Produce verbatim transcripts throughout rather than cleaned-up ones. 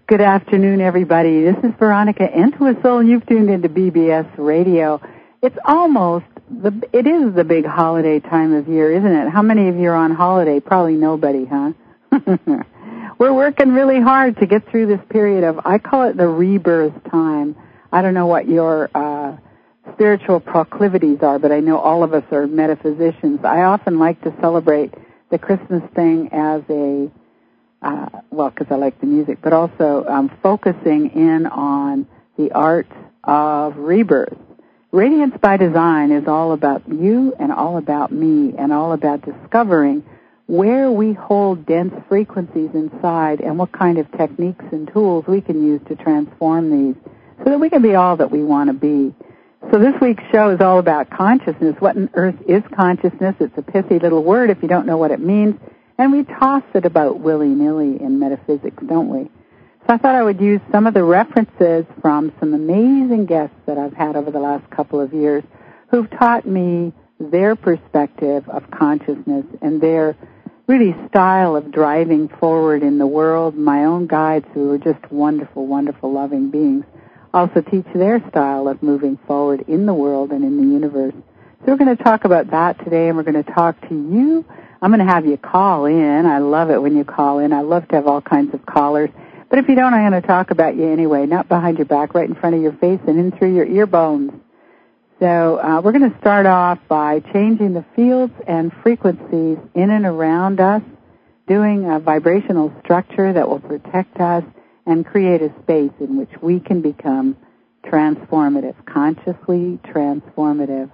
Good afternoon, everybody. This is Veronica Entwistle, and you've tuned into B B S Radio. It's almost, the, it is the big holiday time of year, isn't it? How many of you are on holiday? Probably nobody, huh? We're working really hard to get through this period of, I call it the rebirth time. I don't know what your uh, spiritual proclivities are, but I know all of us are metaphysicians. I often like to celebrate the Christmas thing as a Uh, well, because I like the music, but also um, focusing in on the art of rebirth. Radiance by Design is all about you and all about me and all about discovering where we hold dense frequencies inside and what kind of techniques and tools we can use to transform these so that we can be all that we want to be. So this week's show is all about consciousness. What on earth is consciousness? It's a pithy little word if you don't know what it means. And we toss it about willy-nilly in metaphysics, don't we? So I thought I would use some of the references from some amazing guests that I've had over the last couple of years who've taught me their perspective of consciousness and their really style of driving forward in the world. My own guides, who are just wonderful, wonderful, loving beings, also teach their style of moving forward in the world and in the universe. So we're going to talk about that today, and we're going to talk to you. I'm going to have you call in. I love it when you call in. I love to have all kinds of callers. But if you don't, I'm going to talk about you anyway, not behind your back, right in front of your face and in through your ear bones. So uh, we're going to start off by changing the fields and frequencies in and around us, doing a vibrational structure that will protect us and create a space in which we can become transformative, consciously transformative.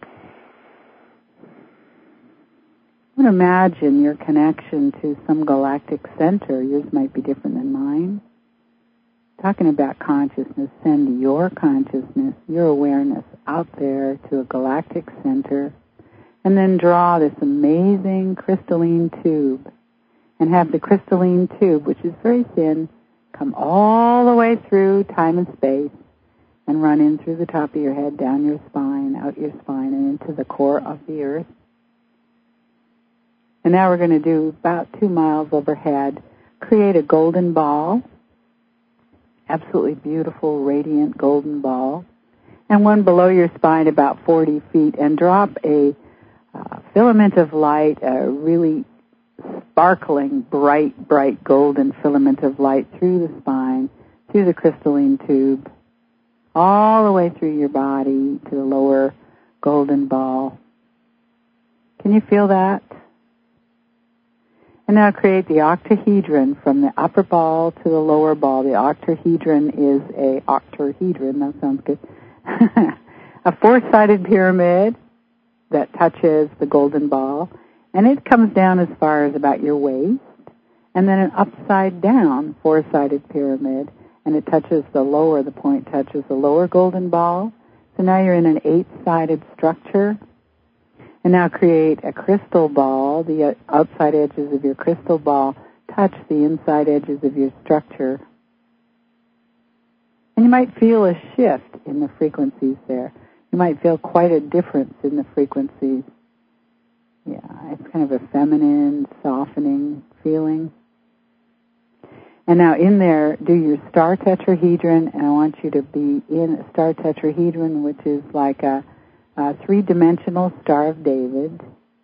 I would imagine your connection to some galactic center. Yours might be different than mine. Talking about consciousness, send your consciousness, your awareness out there to a galactic center, and then draw this amazing crystalline tube, and have the crystalline tube, which is very thin, come all the way through time and space, and run in through the top of your head, down your spine, out your spine, and into the core of the earth. And now we're going to do about two miles overhead, create a golden ball, absolutely beautiful, radiant golden ball, and one below your spine about forty feet, and drop a uh, filament of light, a really sparkling, bright, bright golden filament of light through the spine, through the crystalline tube, all the way through your body to the lower golden ball. Can you feel that? And now create the octahedron from the upper ball to the lower ball. The octahedron is a octahedron, that sounds good, a four-sided pyramid that touches the golden ball, and it comes down as far as about your waist, and then an upside-down four-sided pyramid, and it touches the lower, the point touches the lower golden ball. So now you're in an eight-sided structure. And now create a crystal ball. The outside edges of your crystal ball touch the inside edges of your structure. And you might feel a shift in the frequencies there. You might feel quite a difference in the frequencies. Yeah, it's kind of a feminine, softening feeling. And now in there, do your star tetrahedron, and I want you to be in a star tetrahedron, which is like a A three-dimensional Star of David,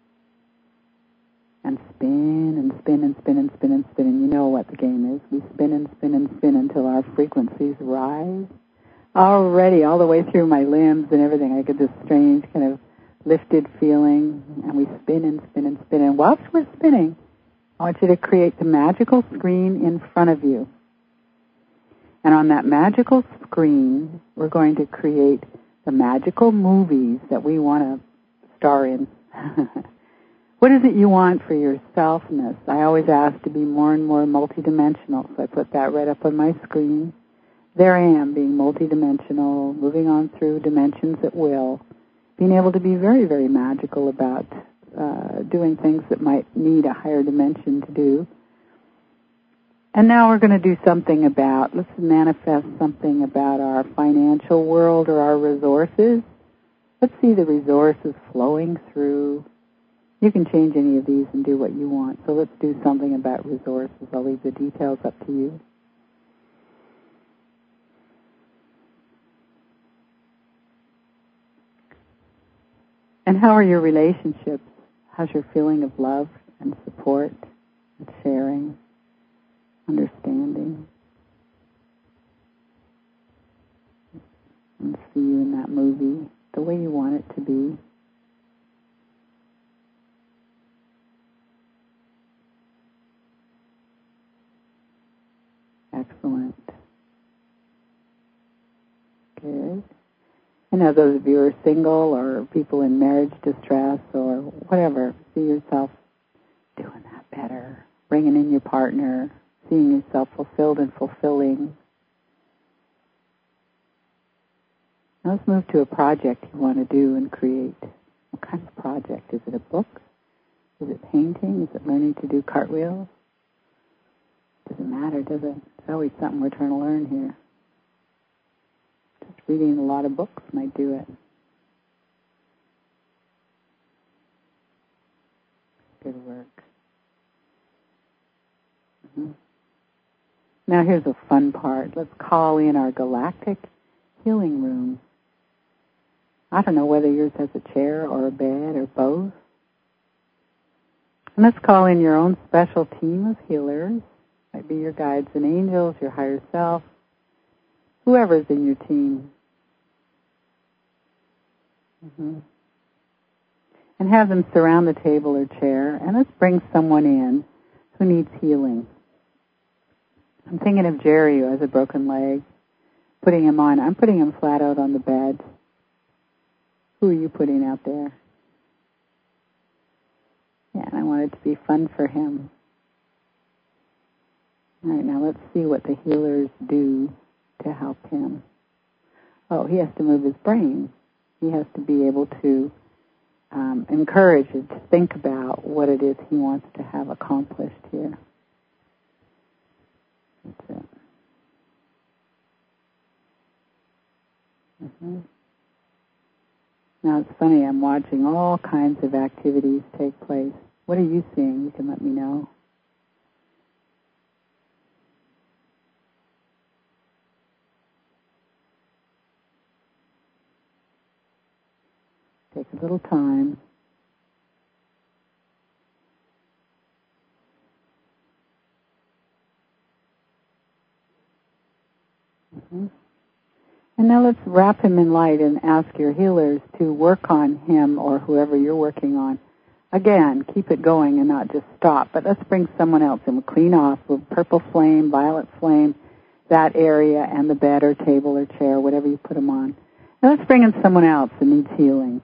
and spin and spin and spin and spin and spin, and you know what the game is. We spin and spin and spin until our frequencies rise. Already, all the way through my limbs and everything, I get this strange kind of lifted feeling, and we spin and spin and spin. And whilst we're spinning, I want you to create the magical screen in front of you. And on that magical screen, we're going to create the magical movies that we want to star in. What is it you want for your selfness? I always ask to be more and more multidimensional, so I put that right up on my screen. There I am, being multidimensional, moving on through dimensions at will, being able to be very, very magical about uh, doing things that might need a higher dimension to do. And now we're going to do something about, let's manifest something about our financial world or our resources. Let's see the resources flowing through. You can change any of these and do what you want. So let's do something about resources. I'll leave the details up to you. And how are your relationships? How's your feeling of love and support and sharing, understanding? And see you in that movie the way you want it to be. Excellent. Good. And now those of you who are single or people in marriage distress or whatever, see yourself doing that better, bringing in your partner, seeing yourself fulfilled and fulfilling. Now let's move to a project you want to do and create. What kind of project? Is it a book? Is it painting? Is it learning to do cartwheels? Doesn't matter, does it? It's always something we're trying to learn here. Just reading a lot of books might do it. Good work. Mm-hmm. Now here's a fun part. Let's call in our galactic healing room. I don't know whether yours has a chair or a bed or both. And let's call in your own special team of healers. Might be your guides and angels, your higher self, whoever's in your team. Mm-hmm. And have them surround the table or chair, and let's bring someone in who needs healing. I'm thinking of Jerry, who has a broken leg, putting him on. I'm putting him flat out on the bed. Who are you putting out there? Yeah, and I want it to be fun for him. All right, now let's see what the healers do to help him. Oh, he has to move his brain. He has to be able to um, encourage and to think about what it is he wants to have accomplished here. That's it. Mm-hmm. Now it's funny, I'm watching all kinds of activities take place. What are you seeing? You can let me know. Take a little time. Mm-hmm. And now let's wrap him in light and ask your healers to work on him or whoever you're working on. Again, keep it going and not just stop. But let's bring someone else in. We'll clean off with purple flame, violet flame, that area and the bed or table or chair, whatever you put them on. Now let's bring in someone else that needs healing.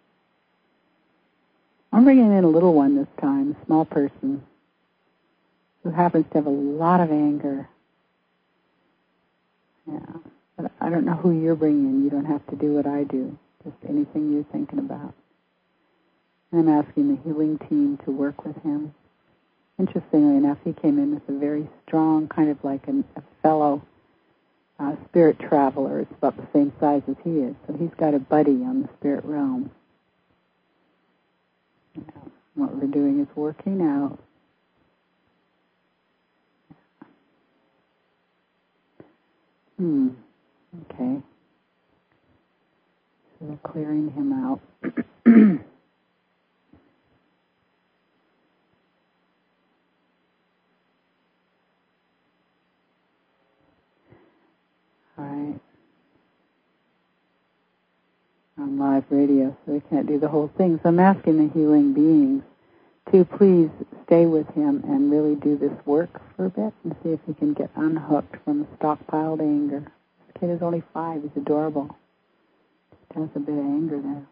I'm bringing in a little one this time, a small person who happens to have a lot of anger. Yeah. But I don't know who you're bringing in. You don't have to do what I do. Just anything you're thinking about. And I'm asking the healing team to work with him. Interestingly enough, he came in with a very strong, kind of like an, a fellow uh, spirit traveler. It's about the same size as he is. So he's got a buddy on the spirit realm. You know, what we're doing is working out. Hmm. Okay. So we're clearing him out. All right. On live radio, so we can't do the whole thing. So I'm asking the healing beings to please stay with him and really do this work for a bit and see if he can get unhooked from the stockpiled anger. This kid is only five. He's adorable. Just has a bit of anger there.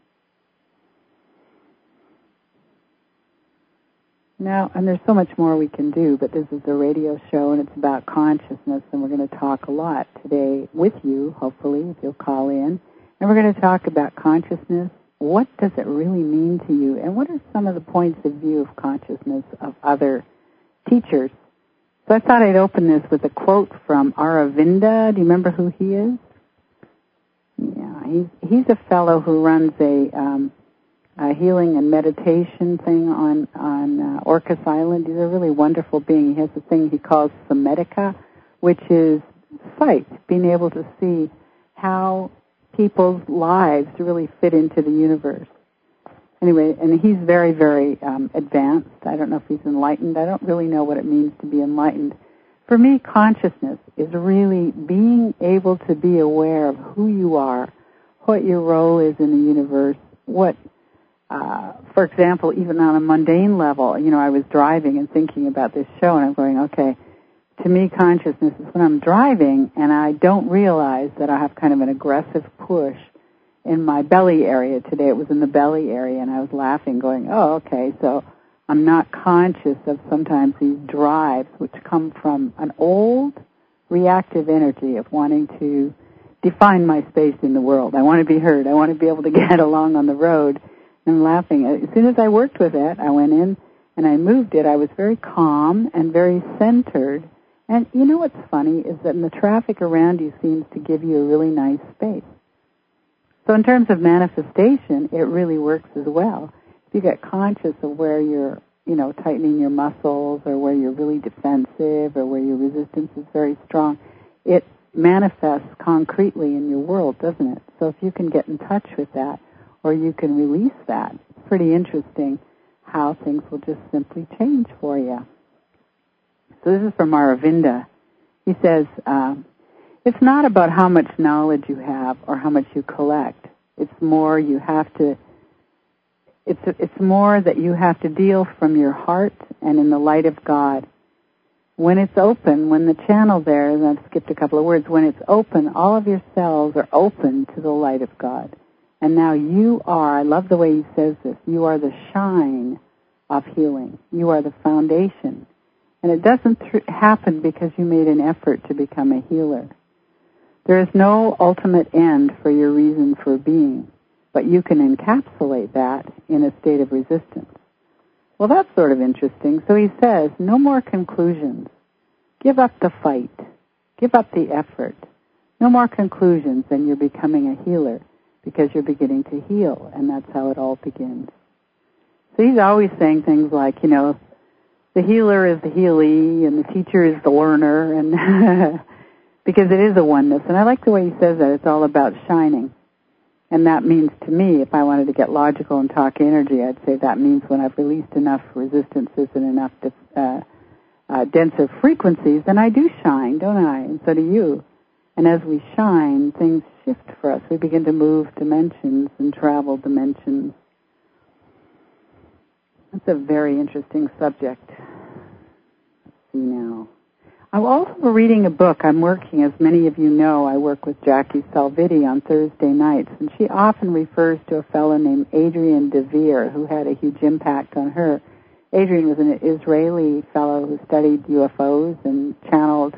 Now, and there's so much more we can do, but this is a radio show and it's about consciousness, and we're going to talk a lot today with you, hopefully, if you'll call in. And we're going to talk about consciousness. What does it really mean to you? And what are some of the points of view of consciousness of other teachers? So I thought I'd open this with a quote from Aravinda. Do you remember who he is? Yeah, he's, he's a fellow who runs a, um, a healing and meditation thing on, on uh, Orcas Island. He's a really wonderful being. He has a thing he calls Sametica, which is sight, being able to see how people's lives really fit into the universe. Anyway, and he's very, very um, advanced. I don't know if he's enlightened. I don't really know what it means to be enlightened. For me, consciousness is really being able to be aware of who you are, what your role is in the universe, what, uh, for example, even on a mundane level, you know, I was driving and thinking about this show, and I'm going, okay, to me, consciousness is when I'm driving and I don't realize that I have kind of an aggressive push in my belly area. Today it was in the belly area, and I was laughing, going, oh, okay, so I'm not conscious of sometimes these drives which come from an old reactive energy of wanting to define my space in the world. I want to be heard. I want to be able to get along on the road. And laughing. As soon as I worked with it, I went in and I moved it. I was very calm and very centered. And you know what's funny is that the traffic around you seems to give you a really nice space. So in terms of manifestation, it really works as well. If you get conscious of where you're, you know, tightening your muscles, or where you're really defensive, or where your resistance is very strong, it manifests concretely in your world, doesn't it? So if you can get in touch with that, or you can release that, it's pretty interesting how things will just simply change for you. So this is from Aravinda. He says, um, it's not about how much knowledge you have or how much you collect. It's more you have to, it's, it's more that you have to deal from your heart and in the light of God. When it's open, when the channel there, and I've skipped a couple of words, when it's open, all of your cells are open to the light of God. And now you are, I love the way he says this, you are the shine of healing. You are the foundation. And it doesn't th- happen because you made an effort to become a healer. There is no ultimate end for your reason for being, but you can encapsulate that in a state of resistance. Well, that's sort of interesting. So he says, no more conclusions. Give up the fight. Give up the effort. No more conclusions, and you're becoming a healer because you're beginning to heal, and that's how it all begins. So he's always saying things like, you know, the healer is the healee, and the teacher is the learner, and because it is a oneness. And I like the way he says that. It's all about shining. And that means to me, if I wanted to get logical and talk energy, I'd say that means when I've released enough resistances and enough uh, uh, denser frequencies, then I do shine, don't I? And so do you. And as we shine, things shift for us. We begin to move dimensions and travel dimensions. That's a very interesting subject. Let's see now. I'm also reading a book. I'm working, as many of you know, I work with Jackie Salviti on Thursday nights, and she often refers to a fellow named Adrian DeVere, who had a huge impact on her. Adrian was an Israeli fellow who studied U F Os and channeled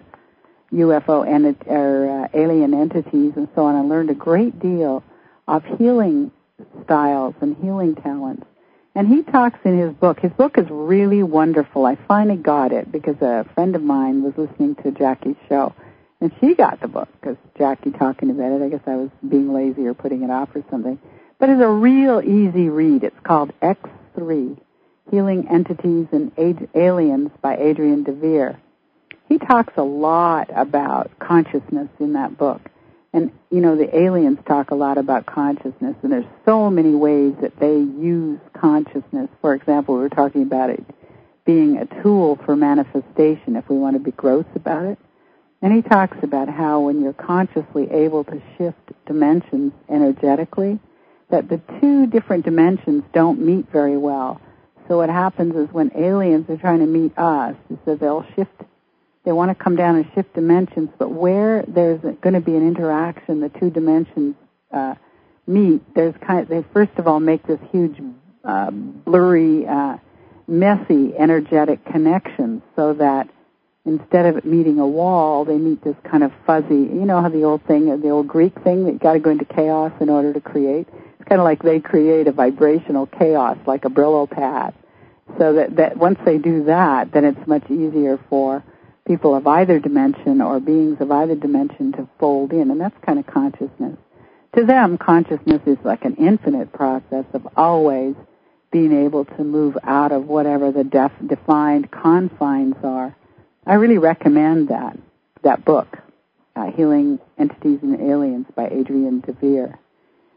U F O and or, uh, alien entities and so on, and learned a great deal of healing styles and healing talents. And he talks in his book. His book is really wonderful. I finally got it because a friend of mine was listening to Jackie's show, and she got the book because Jackie talking about it. I guess I was being lazy or putting it off or something. But it's a real easy read. It's called X three, Healing Entities and Aliens by Adrian DeVere. He talks a lot about consciousness in that book. And, you know, the aliens talk a lot about consciousness, and there's so many ways that they use consciousness. For example, we were talking about it being a tool for manifestation, if we want to be gross about it. And he talks about how when you're consciously able to shift dimensions energetically, that the two different dimensions don't meet very well. So what happens is when aliens are trying to meet us, is that they'll shift. They want to come down and shift dimensions, but where there's going to be an interaction, the two dimensions uh, meet, there's kind of, they first of all make this huge, uh, blurry, uh, messy, energetic connection, so that instead of it meeting a wall, they meet this kind of fuzzy, you know how the old thing, the old Greek thing, that you got to go into chaos in order to create? It's kind of like they create a vibrational chaos, like a Brillo pad. So that, that once they do that, then it's much easier for people of either dimension or beings of either dimension to fold in, and that's kind of consciousness. To them, consciousness is like an infinite process of always being able to move out of whatever the def- defined confines are. I really recommend that, that book, uh, Healing Entities and Aliens by Adrian DeVere.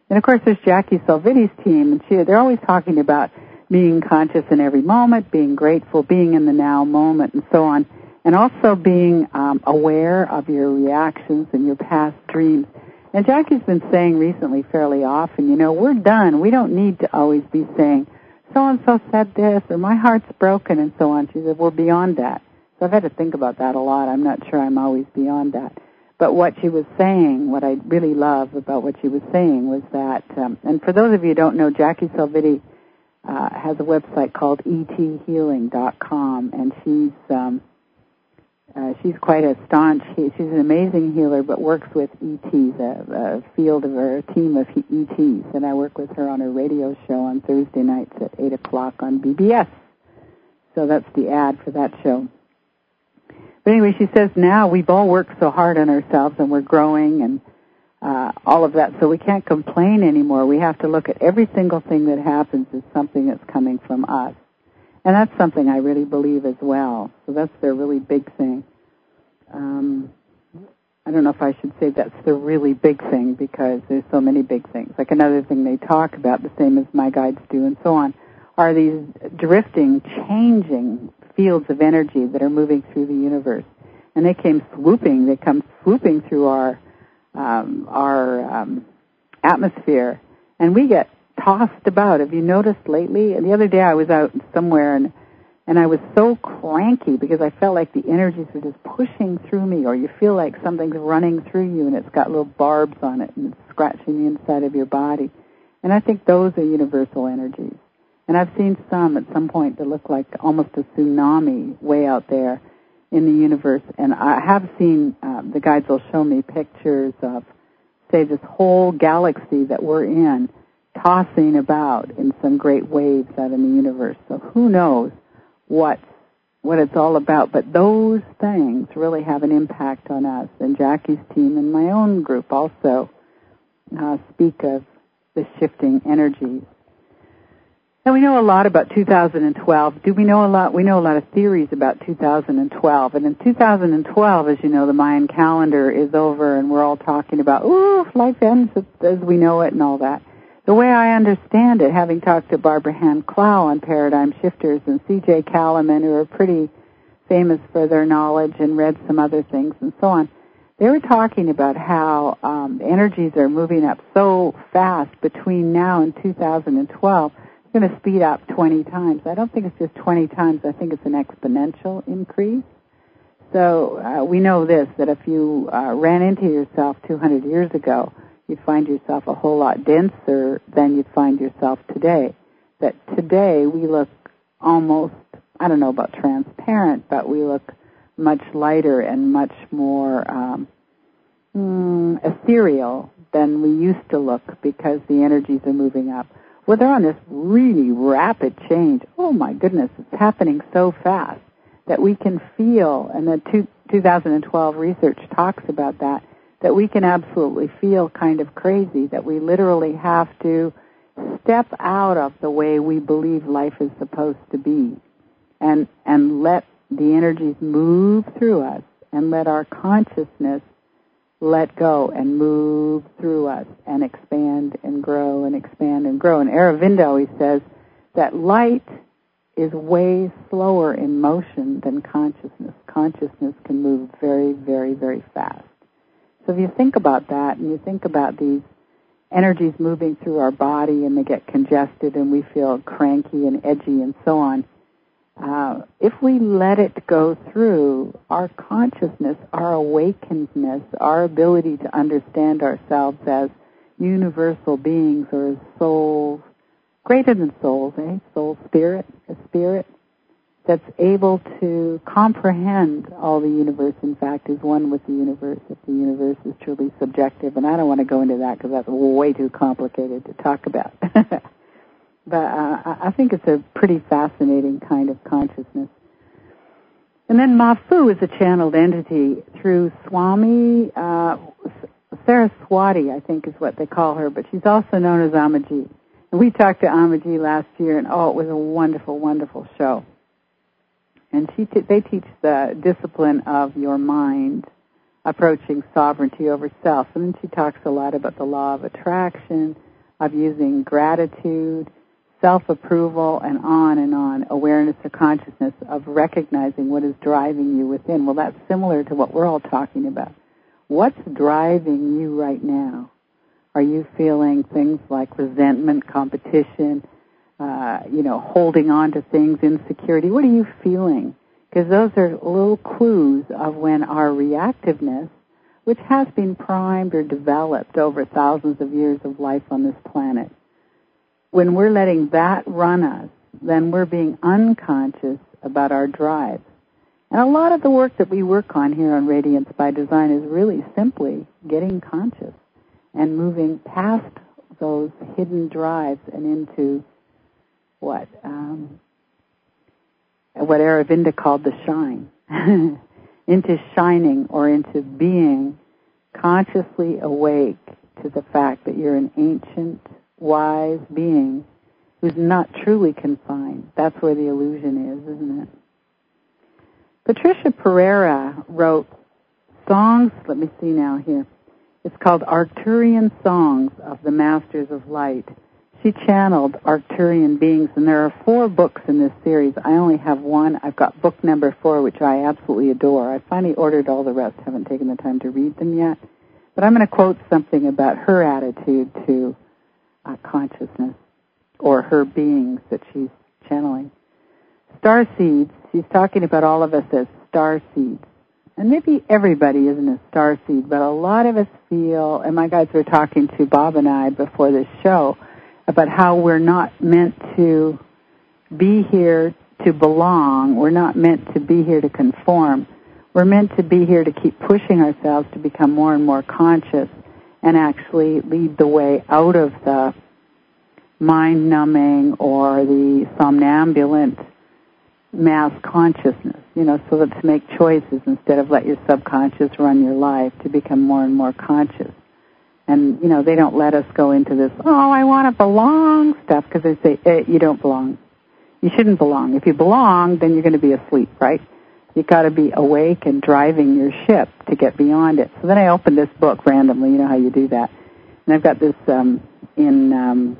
And, of course, there's Jackie Salviti's team, and she, they're always talking about being conscious in every moment, being grateful, being in the now moment, and so on, and also being um, aware of your reactions and your past dreams. And Jackie's been saying recently fairly often, you know, we're done. We don't need to always be saying, so-and-so said this, or my heart's broken, and so on. She said, we're beyond that. So I've had to think about that a lot. I'm not sure I'm always beyond that. But what she was saying, what I really love about what she was saying was that, um, and for those of you who don't know, Jackie Salviti uh, has a website called e t healing dot com, and she's um, uh, she's quite a staunch, she's an amazing healer, but works with E Ts, a, a field of, or a team of E Ts, and I work with her on her radio show on Thursday nights at eight o'clock on B B S. So that's the ad for that show. But anyway, she says now we've all worked so hard on ourselves and we're growing and uh, all of that, so we can't complain anymore. We have to look at every single thing that happens as something that's coming from us. And that's something I really believe as well. So that's their really big thing. Um, I don't know if I should say that's the really big thing because there's so many big things. Like another thing they talk about, the same as my guides do and so on, are these drifting, changing fields of energy that are moving through the universe. And they came swooping, they come swooping through our um, our um, atmosphere, and we get tossed about. Have you noticed lately? And the other day I was out somewhere, and and I was so cranky because I felt like the energies were just pushing through me, or you feel like something's running through you and it's got little barbs on it and it's scratching the inside of your body. And I think those are universal energies. And I've seen some at some point that look like almost a tsunami way out there in the universe. And I have seen, uh, the guides will show me pictures of, say, this whole galaxy that we're in tossing about in some great waves out in the universe. So who knows what what it's all about. But those things really have an impact on us. And Jackie's team and my own group also uh, speak of the shifting energies. And we know a lot about two thousand twelve. Do we know a lot? We know a lot of theories about two thousand twelve. And in two thousand twelve, as you know, the Mayan calendar is over, and we're all talking about, ooh, life ends as we know it and all that. The way I understand it, having talked to Barbara Hand-Clow on Paradigm Shifters and C J Kalaman, who are pretty famous for their knowledge and read some other things and so on, they were talking about how um, energies are moving up so fast between now and two thousand twelve. Going to speed up twenty times. I don't think it's just twenty times. I think it's an exponential increase. So uh, we know this, that if you uh, ran into yourself two hundred years ago, you'd find yourself a whole lot denser than you'd find yourself today. That today we look almost, I don't know about transparent, but we look much lighter and much more um, mm, ethereal than we used to look because the energies are moving up. Well, they're on this really rapid change. Oh, my goodness, it's happening so fast that we can feel, and the two, twenty twelve research talks about that, that we can absolutely feel kind of crazy, that we literally have to step out of the way we believe life is supposed to be and, and let the energies move through us and let our consciousness let go and move through us and expand and grow and expand and grow. And Aravinda always says that light is way slower in motion than consciousness. Consciousness can move very, very, very fast. So if you think about that and you think about these energies moving through our body and they get congested and we feel cranky and edgy and so on, Uh, if we let it go through, our consciousness, our awakenedness, our ability to understand ourselves as universal beings or as souls, greater than souls, eh? Soul, spirit, a spirit that's able to comprehend all the universe, in fact, is one with the universe, if the universe is truly subjective. And I don't want to go into that because that's way too complicated to talk about. But uh, I think it's a pretty fascinating kind of consciousness. And then Mafu is a channeled entity through Swami, uh, Saraswati, I think is what they call her, but she's also known as Amaji. And we talked to Amaji last year, and oh, it was a wonderful, wonderful show. And she t- they teach the discipline of your mind, approaching sovereignty over self. And then she talks a lot about the law of attraction, of using gratitude, self-approval, and on and on, awareness or consciousness of recognizing what is driving you within. Well, that's similar to what we're all talking about. What's driving you right now? Are you feeling things like resentment, competition, uh, you know, holding on to things, insecurity? What are you feeling? Because those are little clues of when our reactiveness, which has been primed or developed over thousands of years of life on this planet, when we're letting that run us, then we're being unconscious about our drives. And a lot of the work that we work on here on Radiance by Design is really simply getting conscious and moving past those hidden drives and into what um, what Aravinda called the shine, into shining or into being consciously awake to the fact that you're an ancient, wise being who's not truly confined. That's where the illusion is, isn't it? Patricia Pereira wrote songs, let me see now here. It's called Arcturian Songs of the Masters of Light. She channeled Arcturian beings, and there are four books in this series. I only have one. I've got book number four, which I absolutely adore. I finally ordered all the rest. Haven't taken the time to read them yet. But I'm going to quote something about her attitude to uh, consciousness, or her beings that she's channeling. Star seeds, she's talking about all of us as star seeds. And maybe everybody isn't a star seed, but a lot of us feel, and my guys were talking to Bob and I before this show, about how we're not meant to be here to belong. We're not meant to be here to conform. We're meant to be here to keep pushing ourselves to become more and more conscious and actually lead the way out of the mind-numbing or the somnambulant mass consciousness, you know, so that to make choices instead of let your subconscious run your life, to become more and more conscious. And, you know, they don't let us go into this, oh, I want to belong stuff, because they say, eh, you don't belong. You shouldn't belong. If you belong, then you're going to be asleep, right? You've got to be awake and driving your ship to get beyond it. So then I opened this book randomly. You know how you do that. And I've got this um, in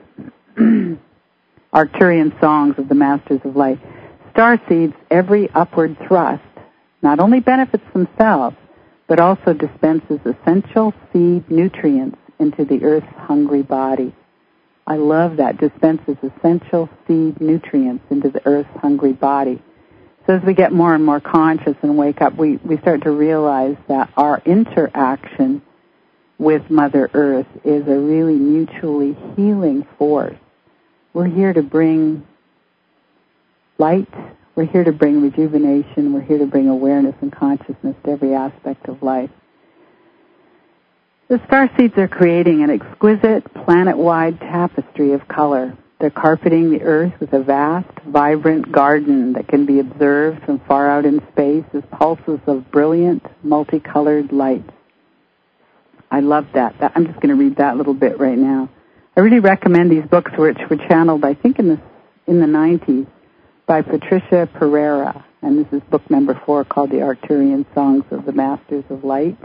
um, Arcturian Songs of the Masters of Light. Starseeds, every upward thrust, not only benefits themselves, but also dispenses essential seed nutrients into the Earth's hungry body. I love that, dispenses essential seed nutrients into the Earth's hungry body. So as we get more and more conscious and wake up, we, we start to realize that our interaction with Mother Earth is a really mutually healing force. We're here to bring light. We're here to bring rejuvenation. We're here to bring awareness and consciousness to every aspect of life. The starseeds are creating an exquisite planet-wide tapestry of color. They're carpeting the earth with a vast, vibrant garden that can be observed from far out in space as pulses of brilliant, multicolored light. I love that. that I'm just going to read that little bit right now. I really recommend these books, which were channeled, I think, in the in the nineties by Patricia Pereira. And this is book number four, called The Arcturian Songs of the Masters of Light.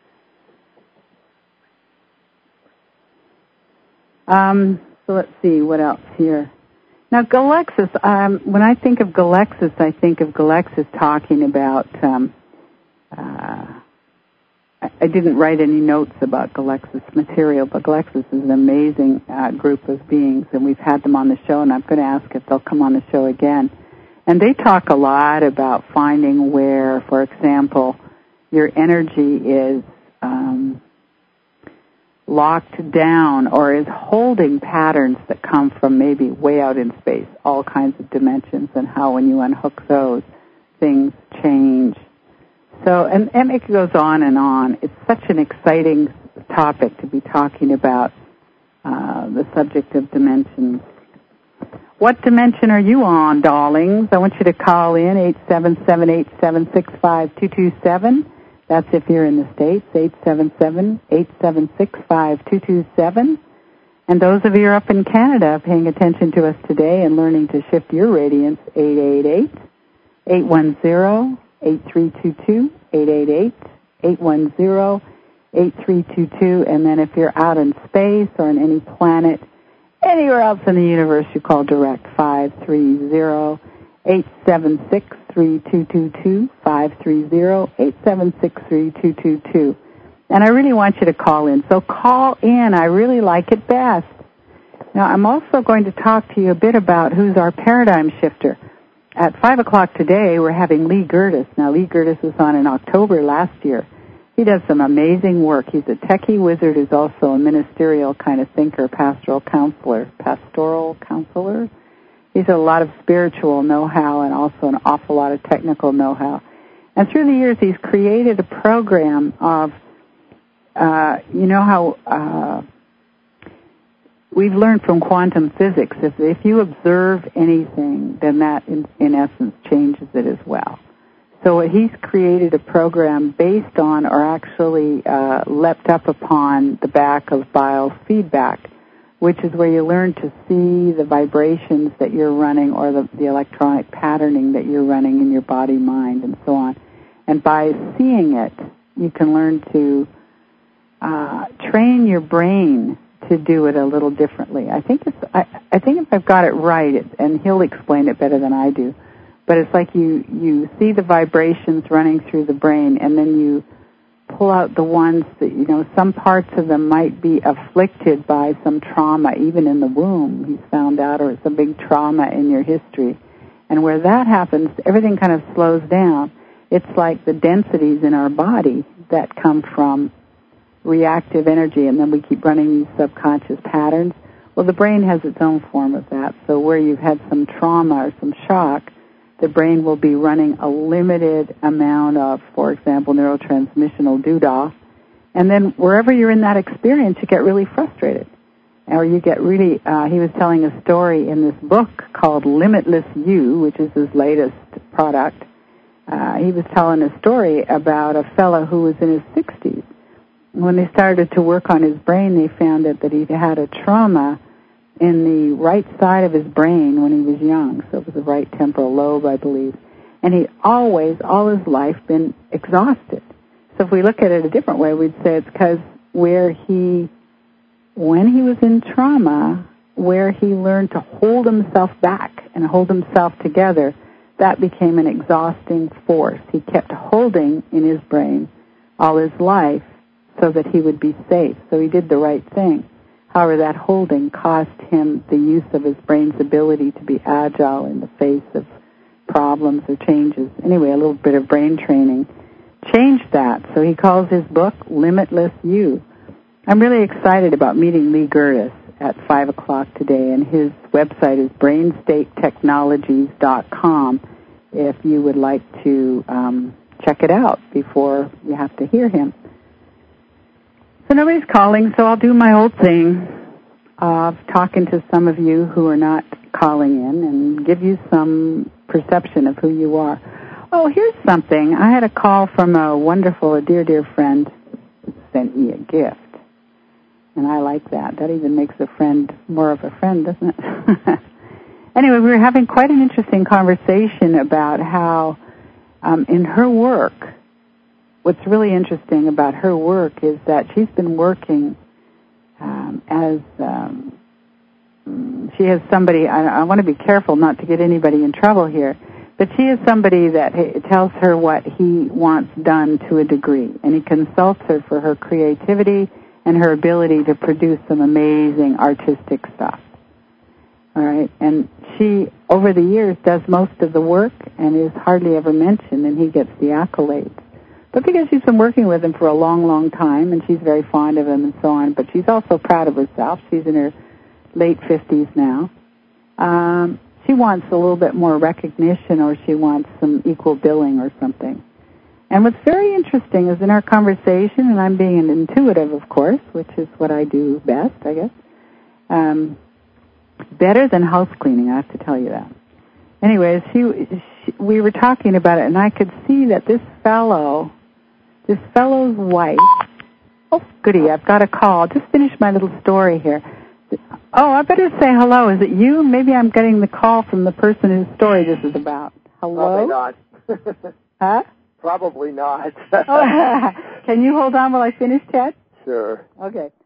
Um, so let's see, what else here? Now, Galexis, um, when I think of Galexis, I think of Galexis talking about, um, uh, I, I didn't write any notes about Galexis material, but Galexis is an amazing uh, group of beings, and we've had them on the show, and I'm going to ask if they'll come on the show again. And they talk a lot about finding where, for example, your energy is um, locked down or is holding patterns that come from maybe way out in space, all kinds of dimensions, and how when you unhook those, things change. So, and, and it goes on and on. It's such an exciting topic to be talking about, uh, the subject of dimensions. What dimension are you on, darlings? I want you to call in, eight seven seven, eight seven six, five two two seven. That's if you're in the States, eight seven seven, eight seven six, five two two seven. And those of you who are up in Canada paying attention to us today and learning to shift your radiance, eight eight eight, eight one zero, eight three two two, eight eight eight, eight one zero, eight three two two. And then if you're out in space or on any planet Anywhere else in the universe, you call direct, five three zero, eight seven six, three two two two, five three zero, eight seven six, three two two two. And I really want you to call in. So call in. I really like it best. Now, I'm also going to talk to you a bit about who's our paradigm shifter. At five o'clock today, we're having Lee Gerdes. Now, Lee Gerdes was on in October last year. He does some amazing work. He's a techie wizard who's also a ministerial kind of thinker, pastoral counselor. Pastoral counselor? He's a lot of spiritual know-how and also an awful lot of technical know-how. And through the years, he's created a program of, uh, you know how... Uh, We've learned from quantum physics that if you observe anything, then that, in, in essence, changes it as well. So he's created a program based on, or actually uh, leapt up upon, the back of biofeedback, which is where you learn to see the vibrations that you're running or the, the electronic patterning that you're running in your body, mind, and so on. And by seeing it, you can learn to uh, train your brain to do it a little differently. I think it's, I, I think if I've got it right, it, and he'll explain it better than I do, but it's like you, you see the vibrations running through the brain, and then you pull out the ones that, you know, some parts of them might be afflicted by some trauma, even in the womb, he's found out, or it's a big trauma in your history. And where that happens, everything kind of slows down. It's like the densities in our body that come from reactive energy, and then we keep running these subconscious patterns. Well, the brain has its own form of that. So where you've had some trauma or some shock, the brain will be running a limited amount of, for example, neurotransmissional doodah. And then wherever you're in that experience, you get really frustrated. Or you get really, uh, he was telling a story in this book called Limitless You, which is his latest product. Uh, he was telling a story about a fellow who was in his sixties. When they started to work on his brain, they found out that he had a trauma in the right side of his brain when he was young. So it was the right temporal lobe, I believe. And he'd always, all his life, been exhausted. So if we look at it a different way, we'd say it's because where he, when he was in trauma, where he learned to hold himself back and hold himself together, that became an exhausting force. He kept holding in his brain all his life, so that he would be safe. So he did the right thing. However, that holding cost him the use of his brain's ability to be agile in the face of problems or changes. Anyway, a little bit of brain training changed that. So he calls his book Limitless You. I'm really excited about meeting Lee Gerdes at five o'clock today, and his website is brain state technologies dot com if you would like to um, check it out before you have to hear him. So nobody's calling, so I'll do my old thing of talking to some of you who are not calling in and give you some perception of who you are. Oh, here's something. I had a call from a wonderful, a dear, dear friend who sent me a gift. And I like that. That even makes a friend more of a friend, doesn't it? Anyway, we were having quite an interesting conversation about how um, in her work, what's really interesting about her work is that she's been working um, as, um, she has somebody, I, I want to be careful not to get anybody in trouble here, but she is somebody that tells her what he wants done to a degree, and he consults her for her creativity and her ability to produce some amazing artistic stuff. All right, and she, over the years, does most of the work and is hardly ever mentioned, and he gets the accolades. But because she's been working with him for a long, long time, and she's very fond of him and so on, but she's also proud of herself. She's in her late fifties now. Um, she wants a little bit more recognition, or she wants some equal billing or something. And what's very interesting is in our conversation, and I'm being an intuitive, of course, which is what I do best, I guess, um, better than house cleaning, I have to tell you that. Anyways, she, she, we were talking about it, and I could see that this fellow... This fellow's wife, oh, goody, I've got a call. Just finish my little story here. Oh, I better say hello. Is it you? Maybe I'm getting the call from the person whose story this is about. Hello? Probably not. Huh? Probably not. Oh, can you hold on while I finish, Ted? Sure. Okay.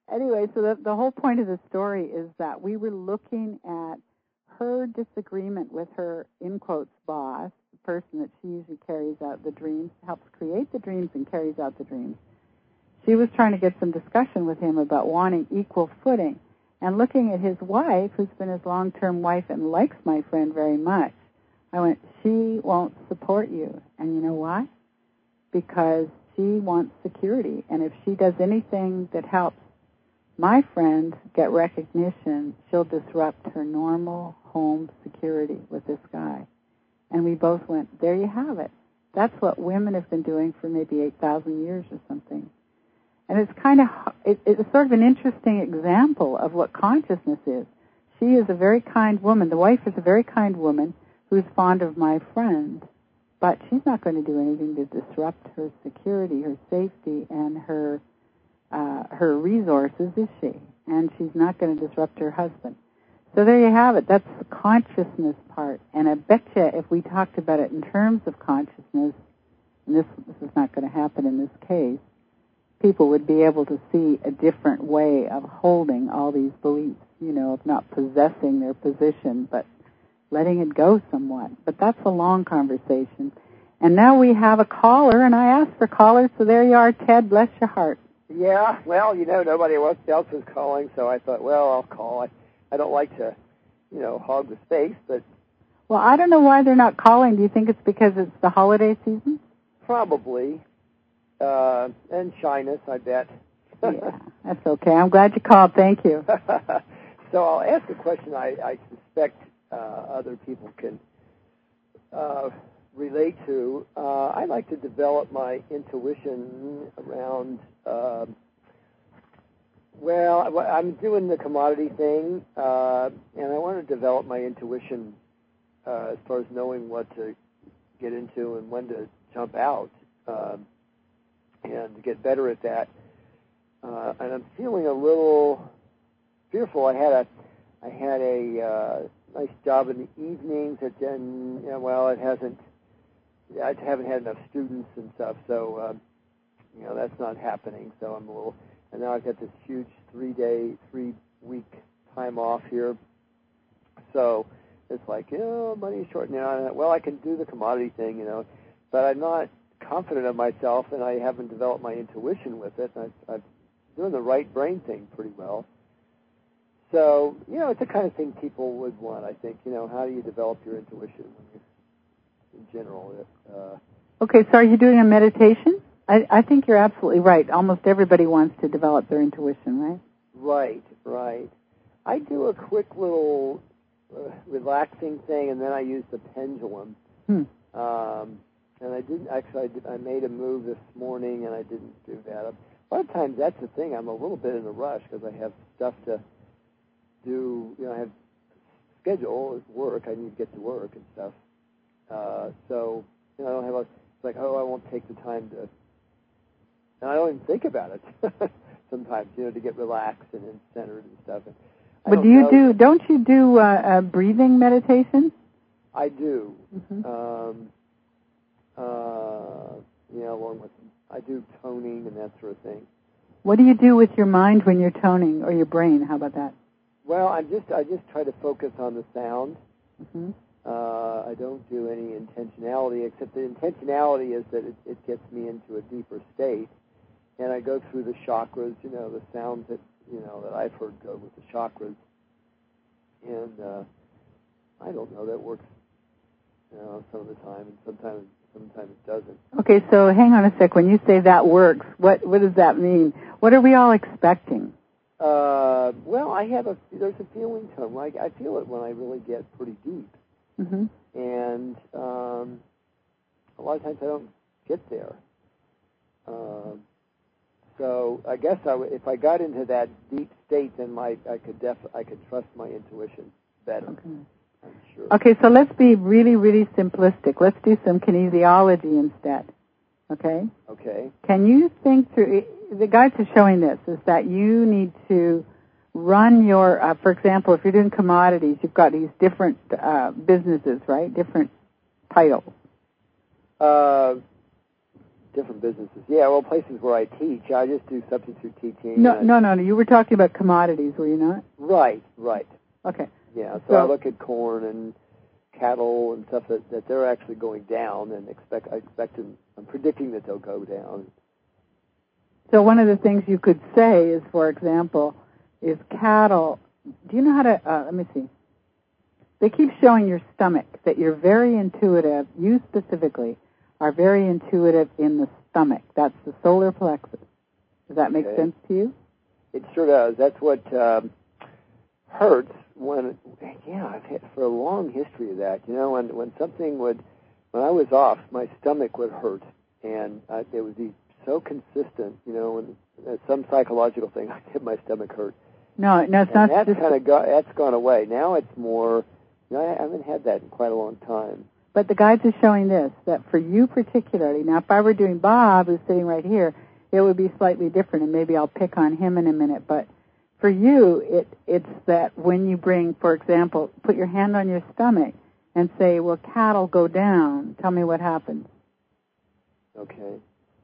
Anyway, so the, the whole point of the story is that we were looking at her disagreement with her, in quotes, boss, the person that she usually carries out the dreams, helps create the dreams and carries out the dreams. She was trying to get some discussion with him about wanting equal footing. And looking at his wife, who's been his long-term wife and likes my friend very much, I went, she won't support you. And you know why? Because she wants security. And if she does anything that helps my friend get recognition, she'll disrupt her normal home security with this guy. And we both went, there you have it. That's what women have been doing for maybe eight thousand years or something. And it's kind of, it, it's sort of an interesting example of what consciousness is. She is a very kind woman. The wife is a very kind woman who's fond of my friend, but she's not going to do anything to disrupt her security, her safety, and her uh, her resources, is she? And she's not going to disrupt her husband. So there you have it. That's the consciousness part. And I bet you if we talked about it in terms of consciousness, and this, this is not going to happen in this case, people would be able to see a different way of holding all these beliefs, you know, of not possessing their position, but letting it go somewhat. But that's a long conversation. And now we have a caller, and I asked for callers, so there you are, Ted. Bless your heart. Yeah, well, you know, nobody else was calling, so I thought, well, I'll call. I, I don't like to, you know, hog the space, but... Well, I don't know why they're not calling. Do you think it's because it's the holiday season? Probably. Uh, and shyness, I bet. Yeah, that's okay. I'm glad you called. Thank you. So I'll ask a question I, I suspect uh, other people can uh, relate to. Uh, I like to develop my intuition around, uh, well, I'm doing the commodity thing, uh, and I want to develop my intuition uh, as far as knowing what to get into and when to jump out. Uh, and to get better at that. Uh, and I'm feeling a little fearful. I had a, I had a uh, nice job in the evenings, and then, you know, well, it hasn't, I haven't had enough students and stuff, so, uh, you know, that's not happening. So I'm a little, and now I've got this huge three-day, three-week time off here. So it's like, you know, money's short now. Well, I can do the commodity thing, you know, but I'm not confident of myself, and I haven't developed my intuition with it. I, I'm doing the right brain thing pretty well. So, you know, it's the kind of thing people would want, I think. You know, how do you develop your intuition when you, in general? Uh, okay, so are you doing a meditation? I, I think you're absolutely right. Almost everybody wants to develop their intuition, right? Right, right. I do a quick little uh, relaxing thing, and then I use the pendulum. Hmm. Um, And I didn't actually. I, did, I made a move this morning, and I didn't do that. A lot of times, that's the thing. I'm a little bit in a rush because I have stuff to do. You know, I have schedule at work. I need to get to work and stuff. Uh, so, you know, I don't have a. It's like, oh, I won't take the time to. And I don't even think about it sometimes. You know, to get relaxed and, and centered and stuff. And but do you know, do? Don't you do uh, uh, breathing meditation? I do. Mm-hmm. Um, Uh, you know, along with, I do toning and that sort of thing. What do you do with your mind when you're toning, or your brain? How about that? Well, I just I just try to focus on the sound. Mm-hmm. Uh, I don't do any intentionality, except the intentionality is that it, it gets me into a deeper state, and I go through the chakras. You know, the sounds that you know that I've heard go with the chakras, and uh, I don't know, that works. You know, some of the time, and sometimes. Sometimes it doesn't. Okay, so hang on a sec. When you say that works, what what does that mean? What are we all expecting? Uh, well, I have a there's a feeling to it. Like I feel it when I really get pretty deep, mm-hmm. and um, a lot of times I don't get there. Uh, so I guess I w- if I got into that deep state, then my I could def- I could trust my intuition better. Okay. Sure. Okay, so let's be really, really simplistic. Let's do some kinesiology instead. Okay? Okay. Can you think through, the guides are showing this, is that you need to run your, uh, for example, if you're doing commodities, you've got these different uh, businesses, right? Different titles. Uh, different businesses. Yeah, well, places where I teach, I just do substitute teaching. No, no, no, no. You were talking about commodities, were you not? Right, right. Okay. Yeah, so, so I look at corn and cattle and stuff that, that they're actually going down, and expect I expect them, I'm predicting that they'll go down. So one of the things you could say is, for example, is cattle. Do you know how to? Uh, let me see. They keep showing your stomach that you're very intuitive. You specifically are very intuitive in the stomach. That's the solar plexus. Does that make Okay. sense to you? It sure does. That's what um, hurts when. Yeah, I've had for a long history of that. You know, when when something would, when I was off, my stomach would hurt, and uh, it would be so consistent. You know, when uh, some psychological thing, I get my stomach hurt. No, no, it's and not. That's just kind of go, that's gone away. Now it's more. You know, I haven't had that in quite a long time. But the guides are showing this, that for you particularly, now if I were doing Bob, who's sitting right here, it would be slightly different, and maybe I'll pick on him in a minute. But for you, it it's that when you bring, for example, put your hand on your stomach and say, well, cattle go down. Tell me what happens. Okay.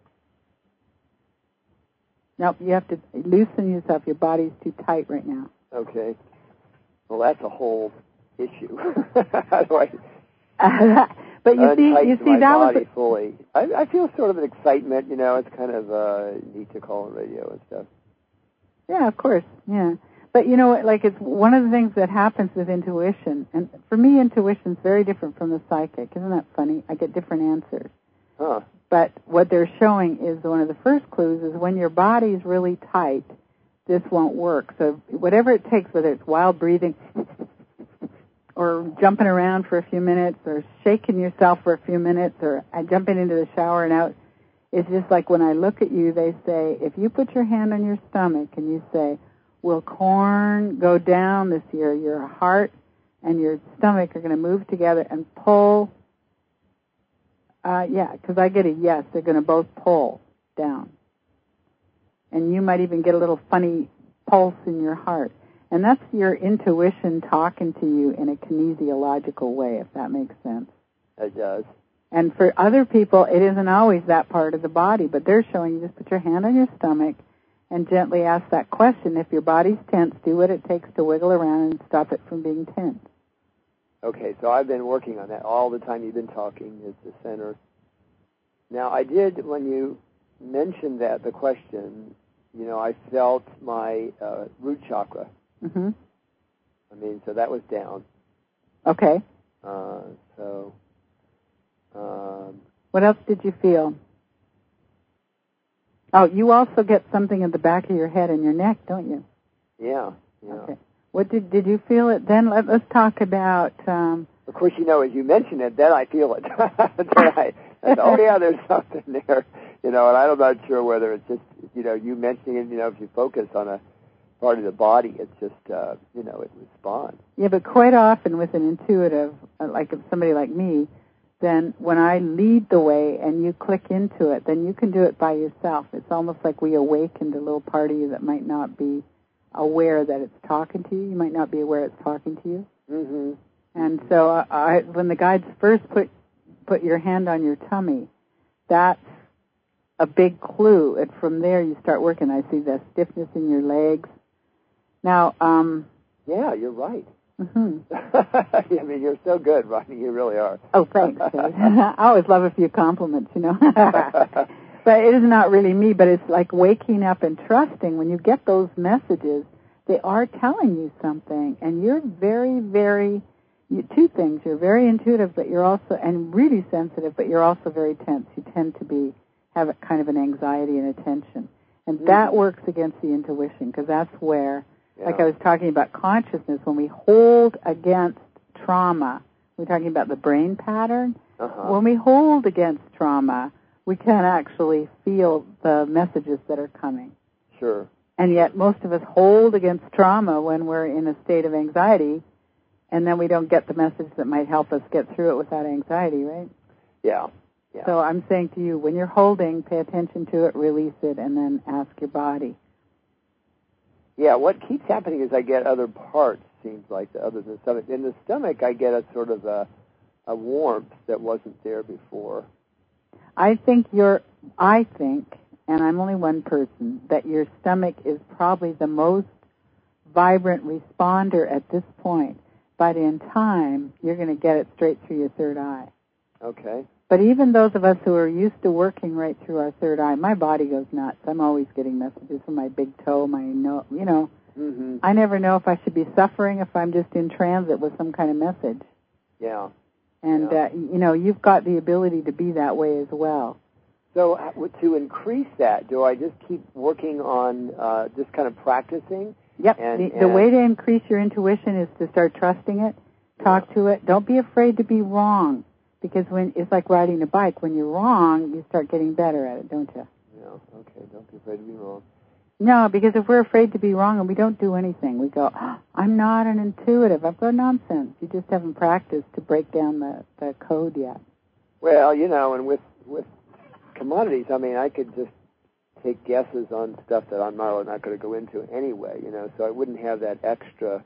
Nope, you have to loosen yourself. Your body's too tight right now. Okay. Well, that's a whole issue. How do I... But you see, you see my that body was fully. I, I feel sort of an excitement. You know, it's kind of uh, neat to call on radio and stuff. Yeah, of course. Yeah, but you know what? Like, it's one of the things that happens with intuition, and for me, intuition's very different from the psychic. Isn't that funny? I get different answers. Huh. But what they're showing is one of the first clues is when your body's really tight, this won't work. So whatever it takes, whether it's wild breathing, or jumping around for a few minutes, or shaking yourself for a few minutes, or jumping into the shower and out. It's just like when I look at you, they say, if you put your hand on your stomach and you say, will corn go down this year, your heart and your stomach are going to move together and pull. Uh, yeah, because I get a yes, they're going to both pull down. And you might even get a little funny pulse in your heart. And that's your intuition talking to you in a kinesiological way, if that makes sense. It does. And for other people, it isn't always that part of the body, but they're showing you just put your hand on your stomach and gently ask that question. If your body's tense, do what it takes to wiggle around and stop it from being tense. Okay, so I've been working on that all the time you've been talking, is the center. Now, I did, when you mentioned that, the question, you know, I felt my uh, root chakra. Mm-hmm. I mean, so that was down. Okay. Uh, so... Um, what else did you feel? Oh, you also get something in the back of your head and your neck, don't you? Yeah, yeah. Okay. What did did you feel it then? Let, let's talk about. Um, of course, you know, as you mention it, then I feel it. then I, I oh yeah, there's something there, you know. And I'm not sure whether it's just, you know, you mentioning it. You know, if you focus on a part of the body, it's just, uh, you know, it responds. Yeah, but quite often with an intuitive, like somebody like me, then when I lead the way and you click into it, then you can do it by yourself. It's almost like we awakened a little part of you that might not be aware that it's talking to you. You might not be aware it's talking to you. Mm-hmm. And so I, I, when the guides first put put your hand on your tummy, that's a big clue. And from there you start working. I see the stiffness in your legs. Now, um... yeah, you're right. Mm-hmm. I mean, you're so good, Ronnie. You really are. Oh, thanks. I always love a few compliments, you know. But it is not really me, but it's like waking up and trusting. When you get those messages, they are telling you something. And you're very, very, you, two things. You're very intuitive, but you're also, and really sensitive, but you're also very tense. You tend to be, have a kind of an anxiety and a tension. And mm-hmm. that works against the intuition, because that's where, yeah. like I was talking about consciousness, when we hold against trauma, we're talking about the brain pattern. Uh-huh. When we hold against trauma, we can actually feel the messages that are coming. Sure. And yet most of us hold against trauma when we're in a state of anxiety, and then we don't get the message that might help us get through it without anxiety, right? Yeah. Yeah. So I'm saying to you, when you're holding, pay attention to it, release it, and then ask your body. Yeah, what keeps happening is I get other parts, seems like, other than the stomach. In the stomach, I get a sort of a, a warmth that wasn't there before. I think you're, I think, and I'm only one person, that your stomach is probably the most vibrant responder at this point. But in time, you're going to get it straight through your third eye. Okay. But even those of us who are used to working right through our third eye, my body goes nuts. I'm always getting messages from my big toe, my nose, you know. Mm-hmm. I never know if I should be suffering, if I'm just in transit with some kind of message. Yeah. And, yeah. Uh, you know, you've got the ability to be that way as well. So uh, to increase that, do I just keep working on uh, just kind of practicing? Yep. And, the, and the way to increase your intuition is to start trusting it, talk yeah. to it. Don't be afraid to be wrong, because when it's like riding a bike. When you're wrong, you start getting better at it, don't you? Yeah. Okay. Don't be afraid to be wrong. No, because if we're afraid to be wrong and we don't do anything, we go, oh, I'm not an intuitive. I've got nonsense. You just haven't practiced to break down the, the code yet. Well, you know, and with with commodities, I mean, I could just take guesses on stuff that I'm not, not going to go into anyway, you know, so I wouldn't have that extra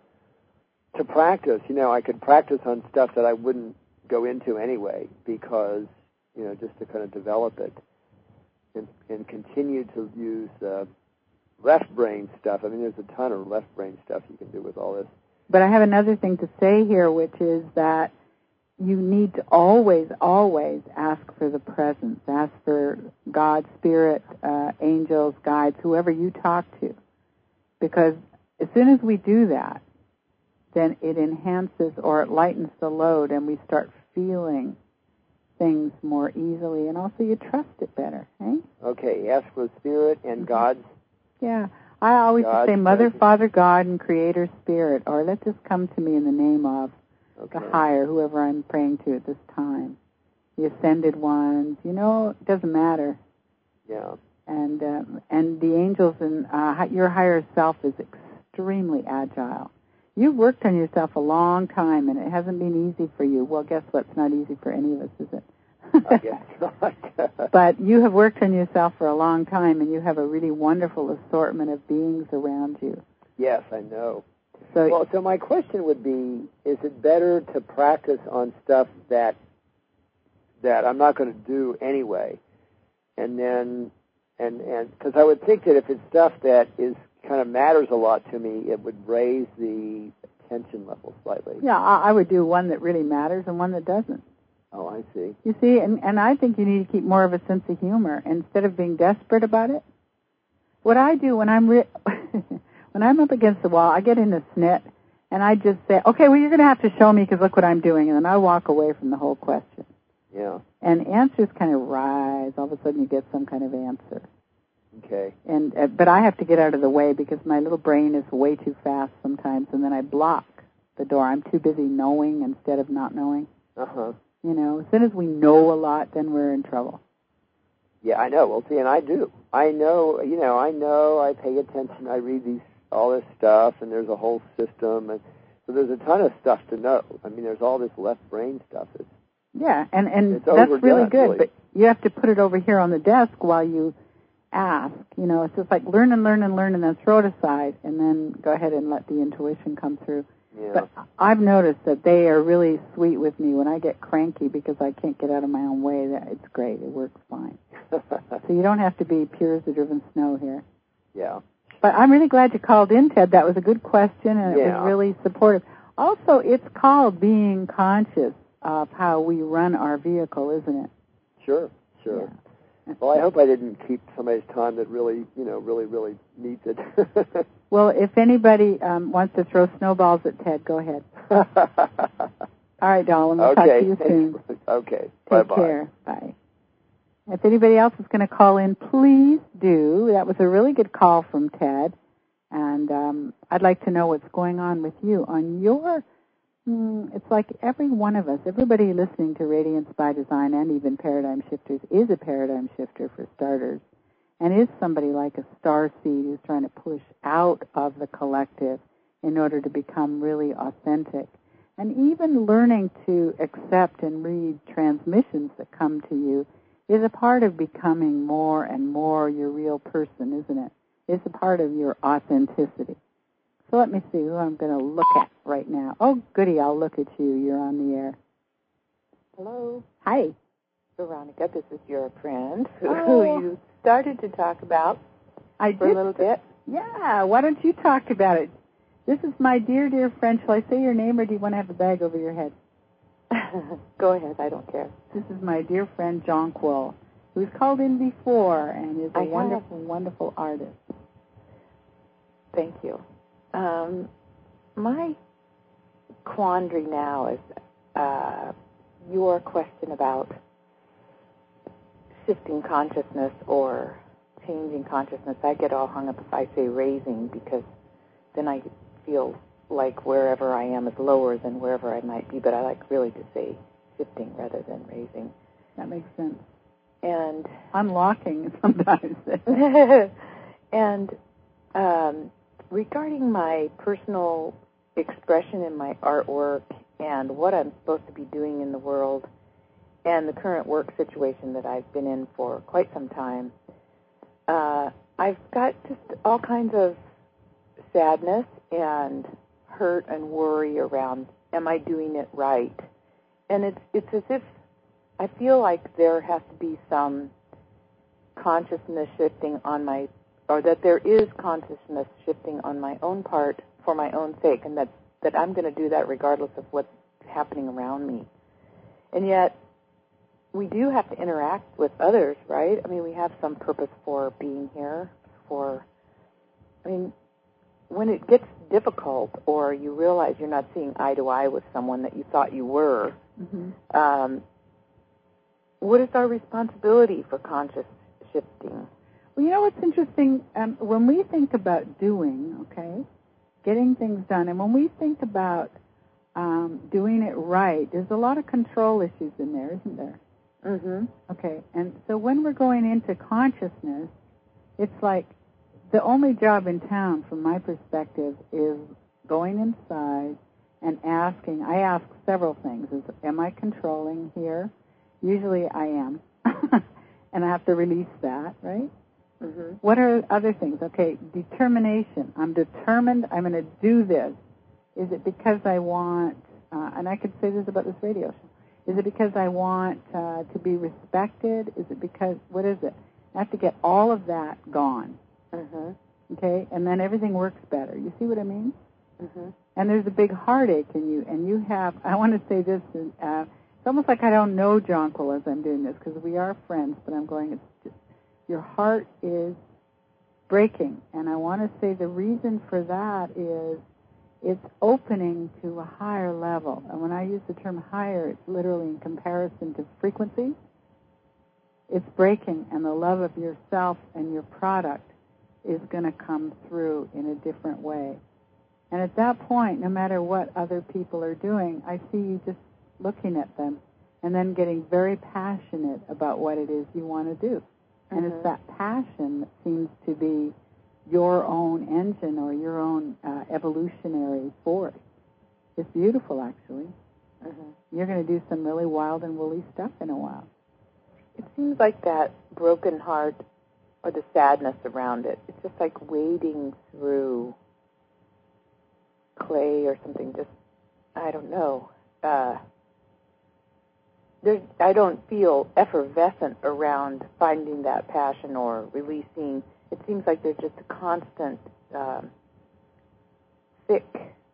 to practice. You know, I could practice on stuff that I wouldn't go into anyway because, you know, just to kind of develop it and, and continue to use uh, left brain stuff. I mean, there's a ton of left brain stuff you can do with all this. But I have another thing to say here, which is that you need to always, always ask for the presence. Ask for God, Spirit, uh, angels, guides, whoever you talk to. Because as soon as we do that, then it enhances or it lightens the load and we start feeling things more easily, and also you trust it better, eh? Okay, ask for Spirit and mm-hmm. God's. Yeah. I always God's say Mother, presence. Father, God, and Creator Spirit, or let this come to me in the name of okay. the higher, whoever I'm praying to at this time. The ascended ones, you know, it doesn't matter. Yeah. And um, and the angels and uh, your higher self is extremely agile. You've worked on yourself a long time, and it hasn't been easy for you. Well, guess what? It's not easy for any of us, is it? I guess not. But you have worked on yourself for a long time, and you have a really wonderful assortment of beings around you. Yes, I know. So, well, so my question would be, is it better to practice on stuff that that I'm not going to do anyway? And then, and and because I would think that if it's stuff that is kind of matters a lot to me, it would raise the attention level slightly. Yeah, I, I would do one that really matters and one that doesn't. Oh, I see. You see, and, and I think you need to keep more of a sense of humor instead of being desperate about it. What I do when I'm re- when I'm up against the wall, I get in a snit, and I just say, okay, well, you're going to have to show me because look what I'm doing, and then I walk away from the whole question. Yeah. And answers kind of rise. All of a sudden you get some kind of answer. Okay. And uh, but I have to get out of the way because my little brain is way too fast sometimes, and then I block the door. I'm too busy knowing instead of not knowing. Uh-huh. You know, as soon as we know a lot, then we're in trouble. Yeah, I know. Well, see, and I do. I know, you know, I know, I pay attention, I read these, all this stuff, and there's a whole system, and so there's a ton of stuff to know. I mean, there's all this left brain stuff. It's, yeah, and, and it's that's overdone, really good, really. But you have to put it over here on the desk while you ask. You know, it's just like learn and learn and learn and then throw it aside and then go ahead and let the intuition come through. Yeah. But I've noticed that they are really sweet with me when I get cranky because I can't get out of my own way. That It's great. It works fine. So you don't have to be pure as the driven snow here. Yeah. But I'm really glad you called in, Ted. That was a good question, and it yeah. was really supportive. Also, it's called being conscious of how we run our vehicle, isn't it? Sure, sure. Yeah. Well, I hope I didn't keep somebody's time that really, you know, really, really needs it. Well, if anybody um, wants to throw snowballs at Ted, go ahead. All right, darling. We'll okay. talk to you soon. Okay. Take Bye-bye. care. Bye. If anybody else is going to call in, please do. That was a really good call from Ted. And um, I'd like to know what's going on with you on your, mm, it's like every one of us, everybody listening to Radiance by Design and even Paradigm Shifters is a paradigm shifter for starters. And is somebody like a star seed who's trying to push out of the collective in order to become really authentic. And even learning to accept and read transmissions that come to you is a part of becoming more and more your real person, isn't it? It's a part of your authenticity. So let me see who I'm going to look at right now. Oh, goody, I'll look at you. You're on the air. Hello. Hi. Veronica, this is your friend who, Oh. who you started to talk about I for did. a little bit. Yeah, why don't you talk about it? This is my dear, dear friend. Shall I say your name, or do you want to have a bag over your head? Go ahead, I don't care. This is my dear friend, Jonquil, who's called in before and is a I wonderful, have. wonderful artist. Thank you. Um, my quandary now is uh, your question about shifting consciousness or changing consciousness. I get all hung up if I say raising, because then I feel like wherever I am is lower than wherever I might be, but I like really to say shifting rather than raising. That makes sense. And unlocking sometimes. and um, regarding my personal expression in my artwork and what I'm supposed to be doing in the world and the current work situation that I've been in for quite some time, uh, I've got just all kinds of sadness and hurt and worry around, am I doing it right? And it's it's as if I feel like there has to be some consciousness shifting on my, or that there is consciousness shifting on my own part for my own sake, and that, that I'm going to do that regardless of what's happening around me. And yet, we do have to interact with others, right? I mean, we have some purpose for being here, for, I mean, when it gets difficult or you realize you're not seeing eye to eye with someone that you thought you were, mm-hmm. um, what is our responsibility for conscious shifting? Well, you know what's interesting? Um, when we think about doing, okay, getting things done, and when we think about um, doing it right, there's a lot of control issues in there, isn't there? Mm-hmm. Okay, and so when we're going into consciousness, it's like the only job in town, from my perspective, is going inside and asking. I ask several things. Is, am I controlling here? Usually I am. And I have to release that, right? Mm-hmm. What are other things? Okay, determination. I'm determined I'm going to do this. Is it because I want, uh, and I could say this about this radio show, is it because I want uh, to be respected? Is it because, what is it? I have to get all of that gone. Mm-hmm. Okay, and then everything works better. You see what I mean? Mm-hmm. And there's a big heartache in you, and you have, I want to say this, uh, it's almost like I don't know Jonquil as I'm doing this, because we are friends, but I'm going, it's just, your heart is breaking, and I want to say the reason for that is it's opening to a higher level. And when I use the term higher, it's literally in comparison to frequency. It's breaking, and the love of yourself and your product is going to come through in a different way. And at that point, no matter what other people are doing, I see you just looking at them and then getting very passionate about what it is you want to do. And mm-hmm. it's that passion that seems to be your own engine or your own uh, evolutionary force. It's beautiful, actually. Mm-hmm. You're going to do some really wild and woolly stuff in a while. It seems like that broken heart or the sadness around it, it's just like wading through clay or something, just, I don't know. Uh, there's, I don't feel effervescent around finding that passion or releasing. It seems like there's just a constant, um, thick.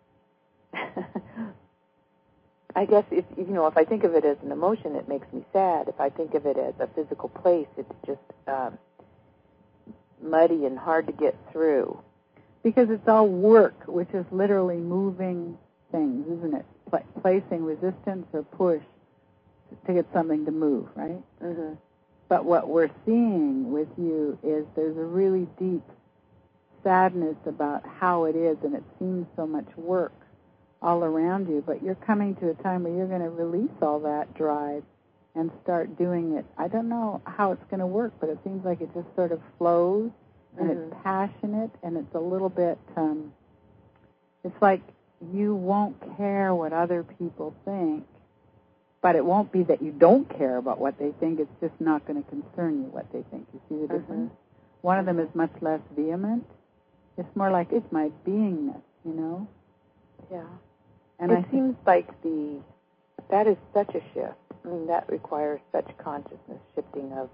I guess if you know, if I think of it as an emotion, it makes me sad. If I think of it as a physical place, it's just um, muddy and hard to get through. Because it's all work, which is literally moving things, isn't it? Pla- placing resistance or push to get something to move, right? Mm-hmm. But what we're seeing with you is there's a really deep sadness about how it is, and it seems so much work all around you, but you're coming to a time where you're going to release all that drive and start doing it. I don't know how it's going to work, but it seems like it just sort of flows, and mm-hmm. it's passionate, and it's a little bit, um, it's like you won't care what other people think, but it won't be that you don't care about what they think. It's just not going to concern you what they think. You see the difference? Mm-hmm. One of them is much less vehement. It's more like it's my beingness, you know? Yeah. And it I seems like the that is such a shift. I mean, that requires such consciousness shifting of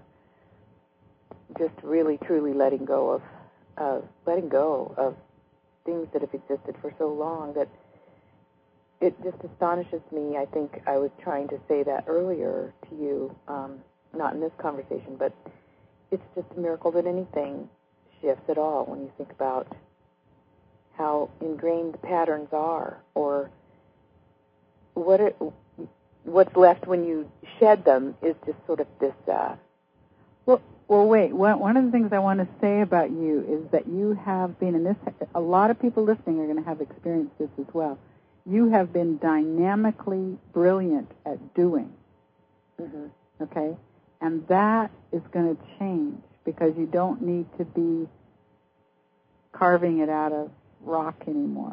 just really, truly letting go of, of letting go of things that have existed for so long that it just astonishes me. I think I was trying to say that earlier to you, um, not in this conversation, but it's just a miracle that anything shifts at all when you think about how ingrained the patterns are, or what it, what's left when you shed them is just sort of this. Uh, well, well, wait. One, one of the things I want to say about you is that you have been, and this, a lot of people listening are going to have experienced this as well. You have been dynamically brilliant at doing. mm-hmm. Okay, and that is going to change because you don't need to be carving it out of rock anymore.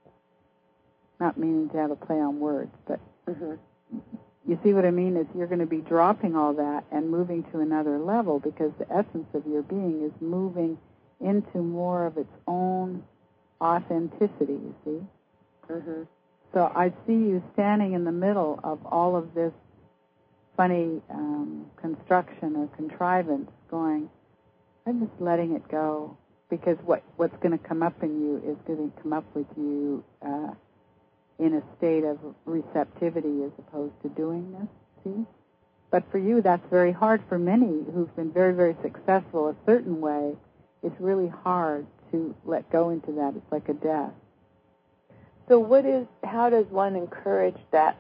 Not meaning to have a play on words, but mm-hmm. you see what I mean? Is you're going to be dropping all that and moving to another level because the essence of your being is moving into more of its own authenticity, you see? Mm-hmm. So I see you standing in the middle of all of this funny um, construction or contrivance going, I'm just letting it go. Because what, what's going to come up in you is going to come up with you uh, in a state of receptivity as opposed to doingness, see? But for you, that's very hard. For many who've been very, very successful a certain way, it's really hard to let go into that. It's like a death. So what is, how does one encourage that,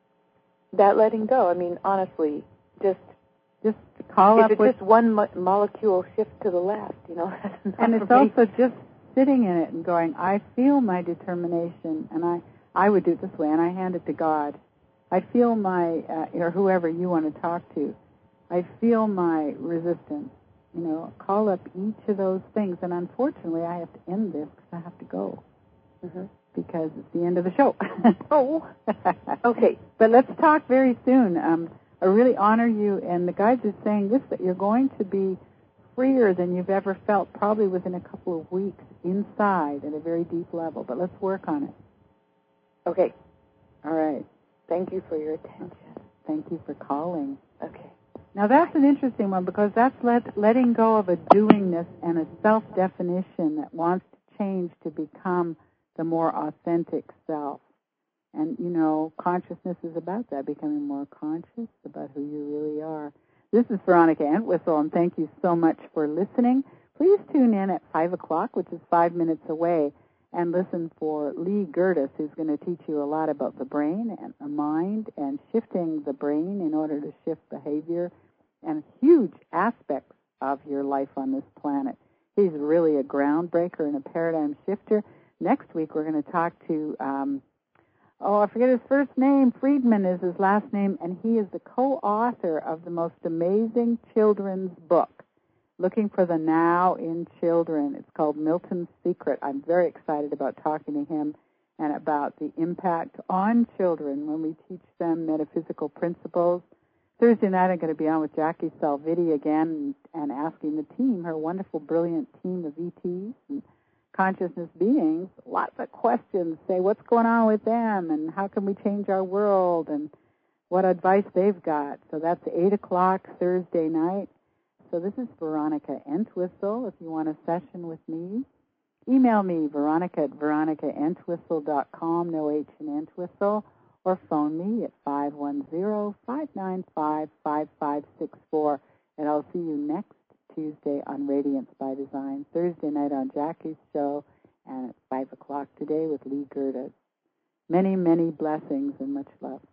that letting go? I mean, honestly, just... Just call if up it's with... just one mo- molecule shift to the left, you know. And it's also just sitting in it and going, I feel my determination, and I, I would do it this way, and I hand it to God. I feel my, uh, or whoever you want to talk to, I feel my resistance. You know, call up each of those things, and unfortunately I have to end this because I have to go. Mm-hmm. Because it's the end of the show. Oh, okay. But let's talk very soon. Um, I really honor you, and the guides are saying this, that you're going to be freer than you've ever felt, probably within a couple of weeks, inside at a very deep level. But let's work on it. Okay. All right. Thank you for your attention. Thank you for calling. Okay. Now, that's an interesting one, because that's let, letting go of a doingness and a self-definition that wants to change to become the more authentic self. And, you know, consciousness is about that, becoming more conscious about who you really are. This is Veronica Entwistle, and thank you so much for listening. Please tune in at five o'clock, which is five minutes away, and listen for Lee Gerdes, who's going to teach you a lot about the brain and the mind and shifting the brain in order to shift behavior and huge aspects of your life on this planet. He's really a groundbreaker and a paradigm shifter. Next week, we're going to talk to... Um, Oh, I forget his first name. Friedman is his last name, and he is the co-author of the most amazing children's book, Looking for the Now in Children. It's called Milton's Secret. I'm very excited about talking to him and about the impact on children when we teach them metaphysical principles. Thursday night, I'm going to be on with Jackie Salviti again and, and asking the team, her wonderful, brilliant team of E Ts and consciousness beings, lots of questions. Say, what's going on with them, and how can we change our world, and what advice they've got. So that's eight o'clock Thursday night. So this is Veronica Entwistle. If you want a session with me, email me, Veronica at veronica entwistle dot com, no H in Entwistle, or phone me at five one zero, five nine five, five five six four, and I'll see you next Tuesday on Radiance by Design, Thursday night on Jackie's show, and at five o'clock today with Lee Gerdes. Many, many blessings and much love.